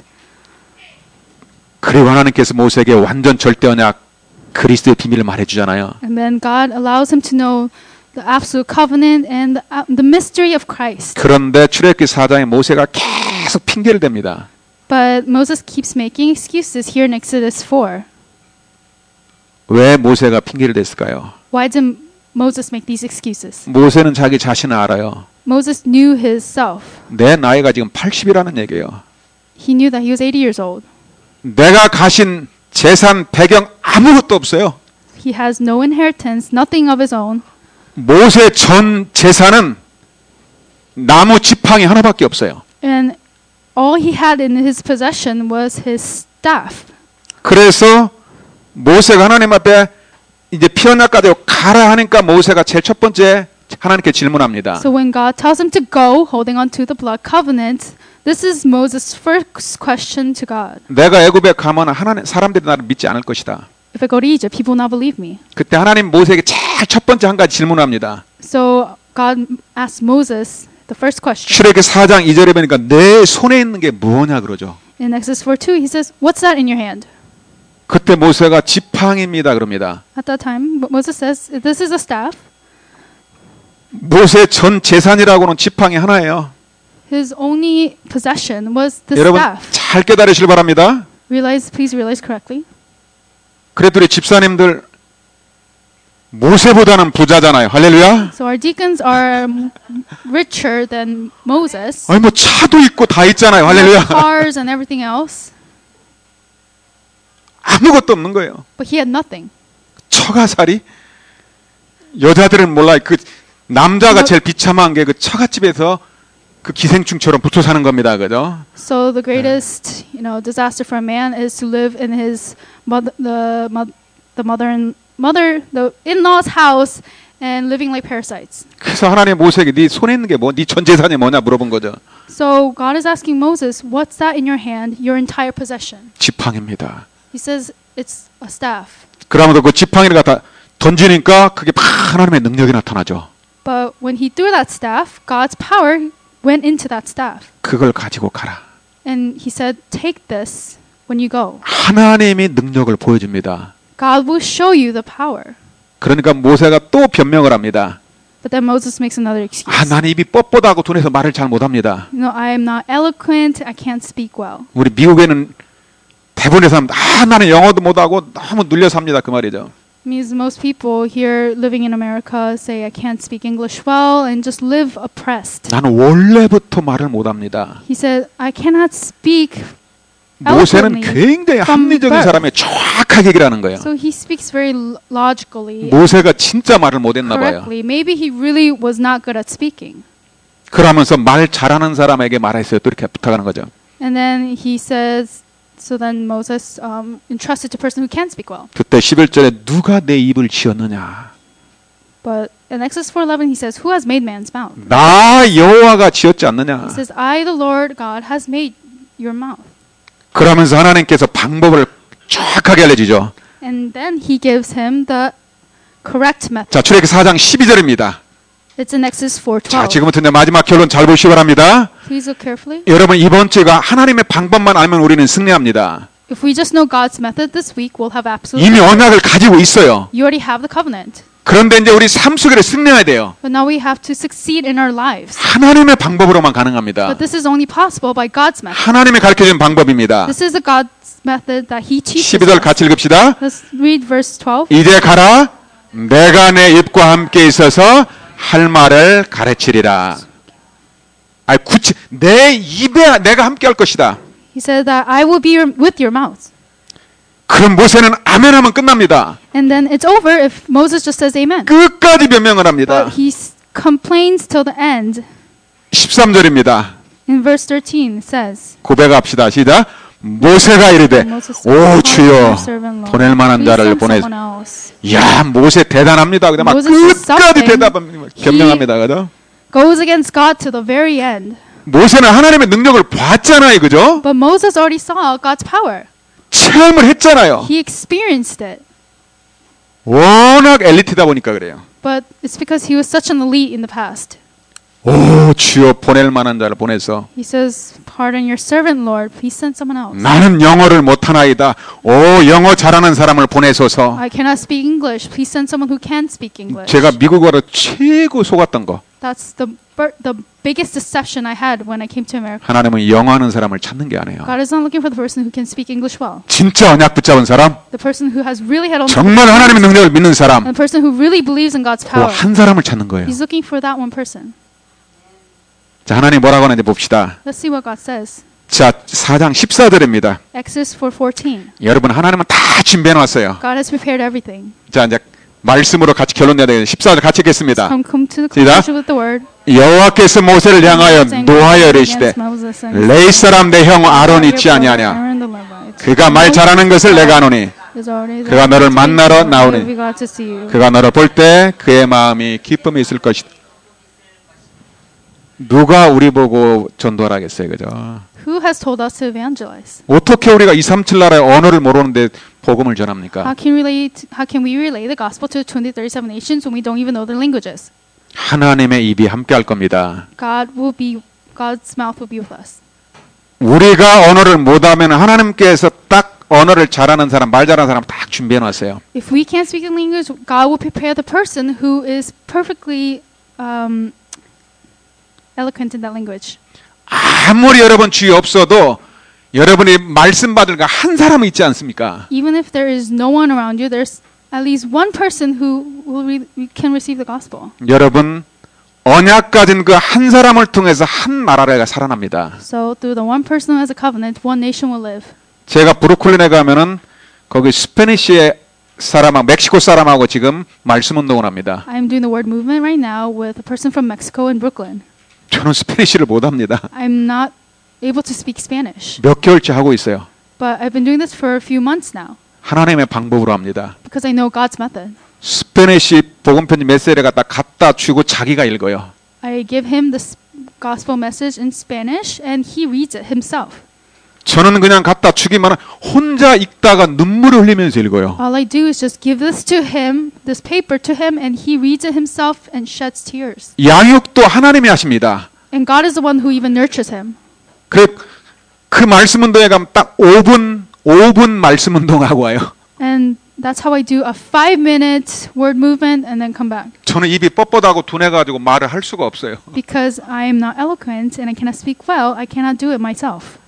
그리고 하나님께서 모세에게 완전 절대 언약 그리스도의 비밀을 말해주잖아요. And then God allows him to know the absolute covenant and the mystery of Christ. 그런데 출애굽기 4장에 모세가 계속 핑계를 댑니다. But Moses keeps making excuses here in Exodus 4. 왜 모세가 핑계를 댔을까요? Why did Moses make these excuses? 모세는 자기 자신을 알아요. Moses knew himself. 내 나이가 지금 80이라는 얘기예요. He knew that he was 80 years old. 내가 가신 재산, 배경 아무것도 없어요. He has no inheritance, nothing of his own. 모세 전 재산은 나무 지팡이 하나밖에 없어요. And all he had in his possession was his staff. 그래서 모세가 하나님 앞에 이제 피언약까지 가라 하니까 모세가 제일 첫 번째 하나님께 질문합니다. So when God tells him to go, holding on to the blood covenant, this is Moses' first question to God. 내가 애굽에 가면 하나님 사람들이 나를 믿지 않을 것이다. If I go to Egypt, people will not believe me. 그때 하나님 모세에게 제일 첫 번째 한 가지 질문합니다. So God asked Moses the first question. 출애굽기 4장 2절에 보니까 내 손에 있는 게 뭐냐 그러죠. In Exodus 4:2, he says, "What's that in your hand?" 그때 모세가 지팡이입니다 그럽니다. At that time, Moses says, "This is a staff." 모세 전 재산이라고는 지팡이 하나예요. His only possession was the 여러분 staff. 잘 깨달으시길 바랍니다. Please realize correctly. 그래도 우리 집사님들 모세보다는 부자잖아요. 할렐루야. So our deacons are richer than Moses. 아니 뭐 차도 있고 다 있잖아요. They have 할렐루야. cars and everything else, 아무것도 없는 거예요. but he had nothing. 처가살이 여자들은 몰라 그 남자가 제일 비참한 게 그 처갓집에서 그 기생충처럼 붙어 사는 겁니다. 그죠? So the greatest, disaster for a man is to live in his the in-laws house and living like parasites. 그래서 하나님 모세에게 네 손에 있는 게 뭐, 네 전 재산이 뭐냐 물어본 거죠. So God is asking Moses, "What's that in your hand? Your entire possession?" 지팡입니다. He says, It's a staff. 그러면서 그 지팡이를 갖다 던지니까 그게 막 하나님의 능력이 나타나죠. But when he threw that staff, God's power went into that staff. 그걸 가지고 가라. And he said, take this when you go. 하나님이 능력을 보여줍니다. God will show you the power. 그러니까 모세가 또 변명을 합니다. But then Moses makes another excuse. 아, 나는 입이 뻣뻣하고 둔해서 말을 잘 못합니다. No, I am not eloquent. I can't speak well. 우리 미국에는 대부분의 사람 나는 영어도 못하고 너무 눌려 삽니다. 그 말이죠. Means most people here living in America say I can't speak English well and just live oppressed. 나는 원래부터 말을 못합니다. He said, I cannot speak 모세는 eloquently 굉장히 from 합리적인 birth. 사람이 정확하게 얘기를 하는 거예요. So he speaks very logically, 모세가 진짜 말을 못했나 봐요. correctly. Maybe he really was not good at speaking. 그러면서 말 잘하는 사람에게 말했어요. 또 이렇게 부탁하는 거죠. And then he says, so then Moses entrusted to the person who can speak well. 그때 11절에 누가 내 입을 지었느냐? But in Exodus 4:11 he says, who has made man's mouth? 나 여호와가 지었지 He 않느냐? says, I the Lord God has made your mouth. 그러면서 하나님께서 방법을 정확하게 알려주죠. And then he gives him the correct method. 자, 출애굽기 4장 12절입니다. It's in Exodus 자, 4:12. 지금부터 이제 마지막 결론 잘 보시기 바랍니다. Please look carefully. 여러분, 이번 주가 하나님의 방법만 알면 우리는 승리합니다. If we just know God's method this week, we'll have absolute 이미 victory. 언약을 가지고 있어요. You already have the covenant. 그런데 이제 우리 삶 속에 승리해야 돼요. But now we have to succeed in our lives. 하나님의 방법으로만 가능합니다. But this is only possible by God's method. 하나님이 가르쳐준 방법입니다. This is a God's method that He teaches 12절 us. 같이 읽읍시다. Let's read verse 12. 이제 가라. 내가 내 입과 함께 있어서 할 말을 가르치리라. 내 입에 내가 함께 할 것이다. He said that I will be with your mouth. 그럼 모세는 아멘하면 끝납니다. And then it's over if Moses just says amen. 끝까지 변명을 합니다. But he complains till the end. 13절입니다. In verse 13 it says, 고백합시다. 시작. 모세가 이르되 오 주여 보낼 만한 자를 보내. 야 모세 대단합니다. 그다음 막 끝까지 대답합니다. 변명합니다. 그죠? Goes against God to the very end. 모세는 하나님의 능력을 봤잖아요. 그죠? But Moses already saw God's power. 체험을 했잖아요. He experienced it. 워낙 엘리트다 보니까 그래요. But it's because he was such an elite in the past. 오 주여 보낼 만한 자를 보내서 He says, pardon your servant, Lord. Please send someone else. 나는 영어를 못하나이다. 오 영어 잘하는 사람을 보내소서. I cannot speak English. Please send someone who can speak English. 제가 미국어로 최고 속았던 거. That's the biggest deception I had when I came to America. 하나님은 영어하는 사람을 찾는 게 아니에요. God is not looking for the person who can speak English well. 진짜 언약 붙잡은 사람, The person who has really had on 정말 하나님의 능력을 믿는 사람, and the person who really believes in God's 그 power. 한 사람을 찾는 거예요. He's looking for that one person. 자, 하나님 뭐라고 하는지 봅시다. Let's see what God says. 자, 4장 14절입니다. Exodus 4:14. 여러분 하나님은 다 준비해 놨어요. God has prepared everything. 자, 이제 말씀으로 같이 결론 내야 되겠습니다. 14절 같이 읽겠습니다. Come to the 시작. conclusion with the word. 여호와께서 모세를 향하여 노하여 이르시되 레위 사람 내 형 아론이 있지 아니하냐. 그가 말 잘하는 것을 내가 아노니 그가 너를 만나러 나오니 그가 너를 볼 때 그의 마음이 기쁨이 있을 것이다. 누가 우리 보고 전도하라겠어요, 그죠? Who has told us to evangelize? 어떻게 우리가 237 나라의 언어를 모르는데 복음을 전합니까? How can we relay the gospel to 2037 nations when we don't even know their languages? 하나님의 입이 함께 할 겁니다. God's mouth will be with us. 우리가 언어를 못하면 하나님께서 딱 언어를 잘하는 사람, 말 잘하는 사람 딱 준비해 놨어요. If we can't speak the language, God will prepare the person who is perfectly eloquent in that language. 아무리 여러분 주위 없어도 여러분이 말씀 받을 한 사람은 있지 않습니까? Even if there is no one around you, there's at least one person who can receive the gospel. 여러분 언약 가진 그 한 사람을 통해서 한 나라가 살아납니다. So through the one person who has a covenant, one nation will live. 제가 브루클린에 가면은 거기 스페니쉬의 사람하고 멕시코 사람하고 지금 말씀 운동을 합니다. I'm doing the word movement right now with a person from Mexico in Brooklyn. 저는 스페니쉬를 못 합니다. I'm not able to speak Spanish. 몇 개월째 하고 있어요. But I've been doing this for a few months now. 하나님의 방법으로 합니다. Because I know God's method. 스페니쉬 복음편지 메시지를 갖다 주고 자기가 읽어요. I give him the gospel message in Spanish and he reads it himself. 저는 그냥 갖다 주기만 혼자 읽다가 눈물을 흘리면서 읽어요. All I do is just give this to him, this paper to him, and he reads it himself and sheds tears. 양육도 하나님이 하십니다. And God is the one who even nurtures him. 그 말씀 운동에 가면 딱 5분 말씀 운동하고 와요. And that's how I do a 5-minute word movement and then come back. 저는 입이 뻣뻣하고 둔해가지고 말을 할 수가 없어요. Because I am not eloquent and I cannot speak well, I cannot do it myself.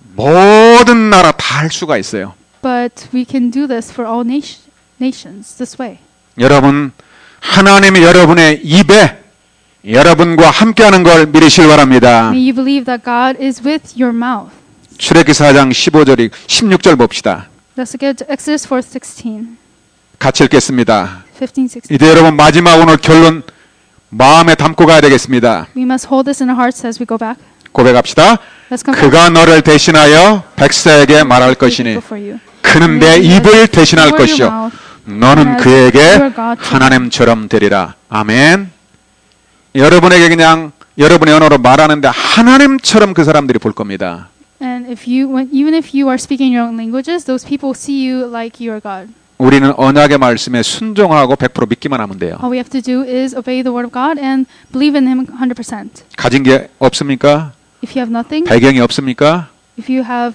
모든 나라 다 할 수가 있어요. But we can do this for all nations this way. 여러분, 하나님이 여러분의 입에 여러분과 함께하는 걸 믿으시길 바랍니다. May you believe that God is with your mouth. 출애굽기 4장 15절, 16절 봅시다. Let's look at Exodus 4:16. 같이 읽겠습니다. 15:16. 이제 여러분 마지막 오늘 결론 마음에 담고 가야 되겠습니다. We must hold this in our hearts as we go back. 고백합시다. Let's confess. 그가 너를 대신하여 백성에게 말할 것이니 그는 내 입을 대신할 것이요 너는 그에게 하나님처럼 되리라. 아멘. 여러분에게 그냥 여러분의 언어로 말하는데 하나님처럼 그 사람들이 볼 겁니다. And even if you are speaking your own languages, those people see you like you are God. 우리는 언약의 말씀에 순종하고 100% 믿기만 하면 돼요. All we have to do is obey the word of God and believe in Him 100%. 가진 게 없습니까? If you have nothing, 배경이 없습니까? if you have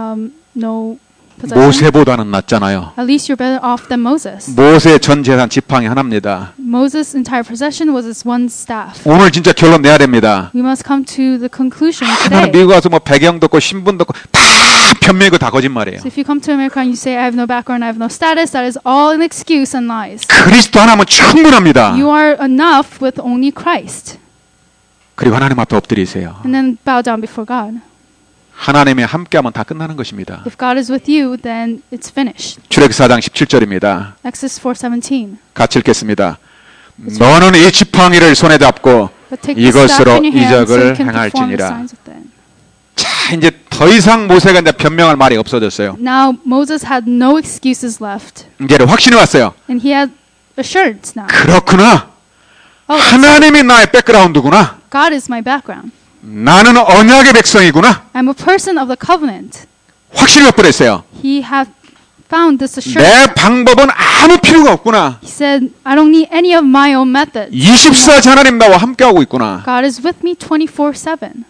no possession, 모세보다는 낫잖아요. at least you're better off than Moses. 모세 전 재산 지팡이 하나입니다. Moses' entire possession was his one staff. 오늘 진짜 결론 내야 됩니다. We must come to the conclusion 나는 today. 미국 와서 뭐 배경도 없고 신분도 없고 다 변명이고 다 거짓말이에요. So if you come to America and you say I have no background, I have no status, that is all an excuse and lies. 그리스도 하나면 충분합니다. You are enough with only Christ. 그리고 하나님 앞에 엎드리세요. And then bow down before God. 하나님이 함께하면 다 끝나는 것입니다. If God is with you, then it's finished. 출애굽기 4장 17절입니다. Exodus 4:17. 같이 읽겠습니다. 너는 이 지팡이를 손에 잡고 But take the staff 이것으로 in your hand so 이적을 you can perform the 행할지니라. signs of them. 자, 이제 더 이상 모세가 이제 변명할 말이 없어졌어요. Now Moses had no excuses left, 이제 확신이 왔어요. and he had assurance now. 그렇구나. Oh, 하나님이 나의 백그라운드구나. God is my background. 나는 언약의 백성이구나. I'm a person of the covenant. 확신이 와버렸어요. He had found this 내 assurance. 방법은 아무 필요가 없구나. He said, I don't need any of my own methods. 24시 하나님 나와 함께하고 있구나. God is with me 24/7.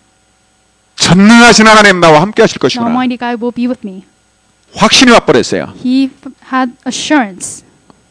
전능하신 하나님 나와 함께하실 The 것이구나. Almighty God will be with me. 확신이 와버렸어요. He had assurance.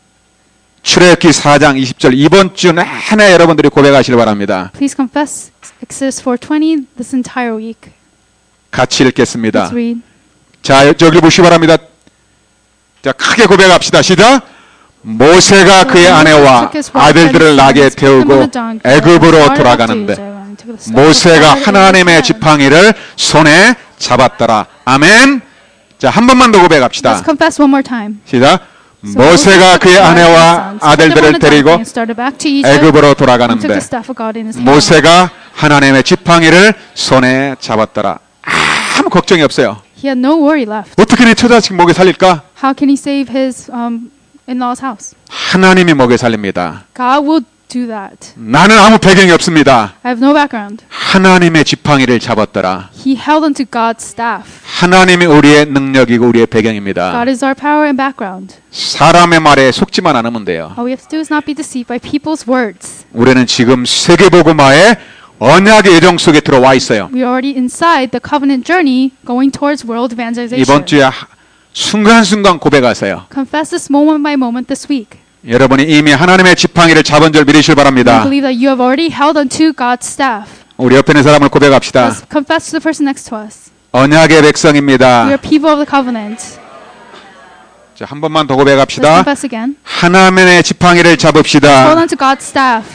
출애굽기 4장 20절 이번 주 내내 여러분들이 고백하시길 바랍니다. Please confess Exodus 4:20 this entire week. 같이 읽겠습니다. Let's read. 자, 저기 보시기 바랍니다. 자, 크게 고백합시다. 시작. 모세가 그의 아내와 아들들을 낙에 태우고 애굽으로 돌아가는데 모세가 하나님의 지팡이를 손에 잡았더라. 아멘. 자, 한 번만 더 고백합시다. Let's confess one more time. 시작. 모세가 그의 아내와 아들들을 데리고 애굽으로 돌아가는데 모세가 하나님의 지팡이를 손에 잡았더라. 아무 걱정이 없어요. He had no worry left. 어떻게 내 처자식 목에 살릴까? How can he save his in-laws' house? 하나님이 목에 살립니다. God will do that. 나는 아무 배경이 없습니다. I have no background. 하나님의 지팡이를 잡았더라. He held onto God's staff. 하나님이 우리의 능력이고 우리의 배경입니다. God is our power and background. 사람의 말에 속지만 않으면 돼요. All we have to do is not be deceived by people's words. 우리는 지금 세계복음화의 언약의 예정 속에 들어와 있어요. We are already inside the covenant journey going towards world evangelization. 이번 주에 순간순간 고백하세요. Confess this moment by moment this week. 여러분이 이미 하나님의 지팡이를 잡은 줄 믿으시길 I 바랍니다. believe that you have already held onto God's staff. 우리 옆에 있는 사람을 고백합시다. Let's confess to the person next to us. 언약의 백성입니다. We are people of the covenant. 자, 한 번만 더 Let's 고백합시다. confess again. 하나님의 지팡이를 Hold 잡읍시다. onto God's staff.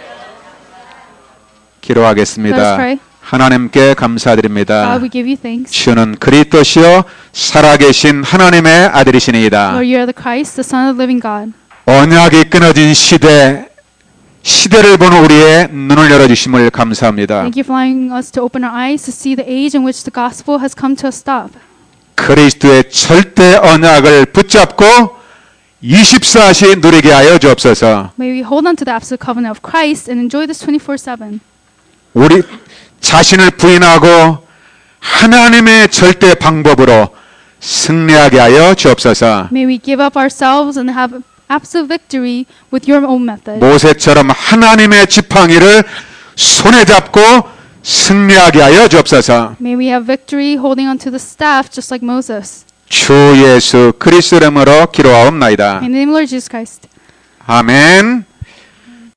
Let us 기도하겠습니다. pray. 하나님께 감사드립니다. God, we give you thanks. 주는 그리스도시요 살아계신 하나님의 아들이시니이다. Lord, you are the Christ, the Son of the living God. 언약이 끊어진 시대를 보는 우리의 눈을 열어주심을 감사합니다. Thank you for allowing us to open our eyes to see the age in which the gospel has come to a stop. 그리스도의 절대 언약을 붙잡고 24시 누리게 하여 주옵소서. May we hold on to the absolute covenant of Christ and enjoy this 24/7. 우리 자신을 부인하고 하나님의 절대 방법으로 승리하게 하여 주옵소서. May we give up ourselves and have absolute victory with your own method. 모세처럼 하나님의 지팡이를 손에 잡고 승리하게 하여 주옵소서. May we have victory holding onto the staff just like Moses. 주 예수 그리스도 이름으로 기도하옵나이다. In the name of Lord Jesus Christ. 아멘.